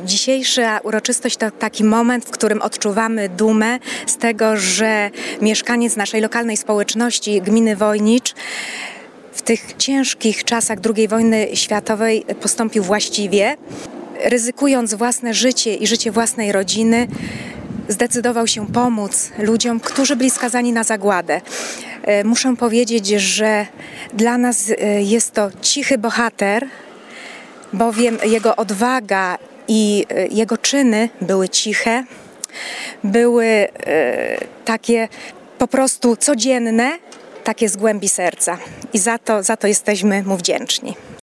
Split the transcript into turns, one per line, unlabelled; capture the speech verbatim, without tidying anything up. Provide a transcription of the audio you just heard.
Dzisiejsza uroczystość to taki moment, w którym odczuwamy dumę z tego, że mieszkaniec naszej lokalnej społeczności gminy Wojnicz w tych ciężkich czasach drugiej wojny światowej postąpił właściwie. Ryzykując własne życie i życie własnej rodziny, zdecydował się pomóc ludziom, którzy byli skazani na zagładę. Muszę powiedzieć, że dla nas jest to cichy bohater, bowiem jego odwaga i jego czyny były ciche, były takie po prostu codzienne, takie z głębi serca. I za to, za to jesteśmy mu wdzięczni.